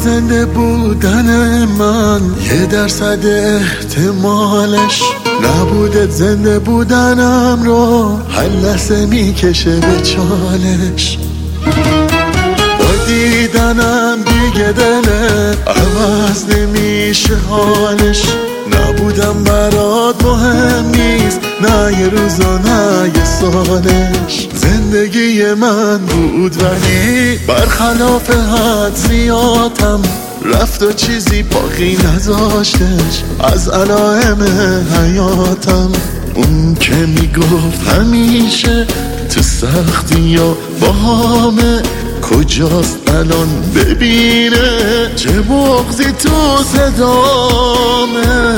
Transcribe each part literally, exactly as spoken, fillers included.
زنده بودن من یه درصد احتمالش نبوده زنده بودنم رو هر لحظه میکشه به چالش. با دیدنم دیگه دلت عوض نمیشه حالش. نبودم برات مهم نیست، نه یه روزا نه یه سالش. زندگی من بود ولی برخلاف حد زیادم رفت و چیزی باقی نذاشتش از علائم حیاتم. اون که میگفت همیشه تو سختی یا با همه کجاست الان ببینه چه بغضی تو صدامه.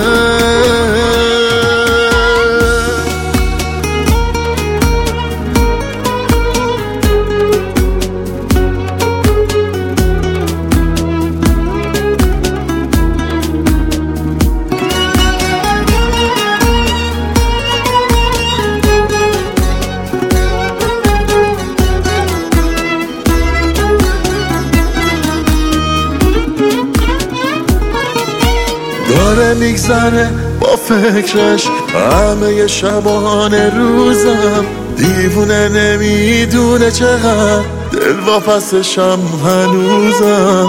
داره میگذره با فکرش همه شبانه روزم. دیوونه نمیدونه چقدر دل واپسشم هنوزم.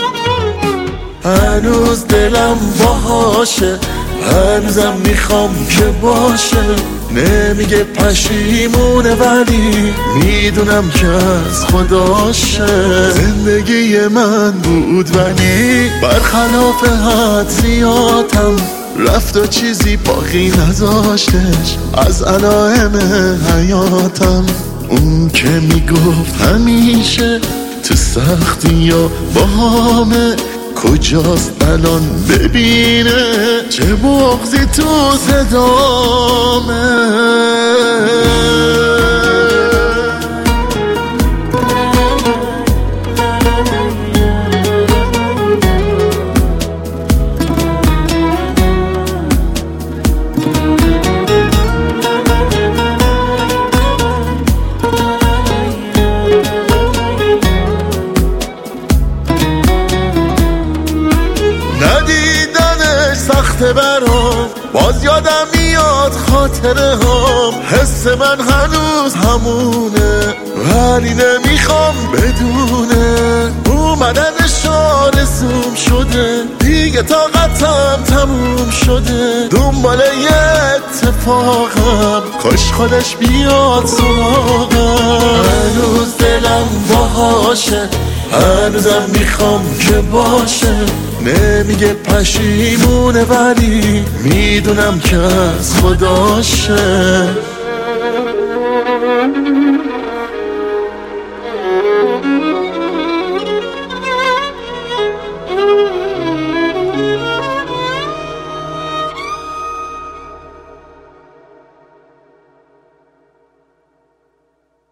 هنوز دلم باهاشه، هنوزم میخوام که باشه. نمیگه پشیمونه ولی میدونم که از خداشه. زندگی من بود ولی برخلاف حد زیادم رفت و چیزی باقی نذاشتش از علائم حیاتم. اون که میگفت همیشه تو سختی یا با همه کجاست الان ببینه چه بغضی تو صدامه. ندیدنش سخته برام، باز یادم میاد خاطره هم. حس من هنوز همونه ولی نمیخوام بدونه. اومدنش آرزوم شده دیگه طاقتم تموم شده. دنبال یه اتفاقم کاش خودش بیاد سراغم. هنوز دلم باهاشه، هنوزم میخوام که باشه. نمیگه پشیمونه ولی میدونم که از خداشه.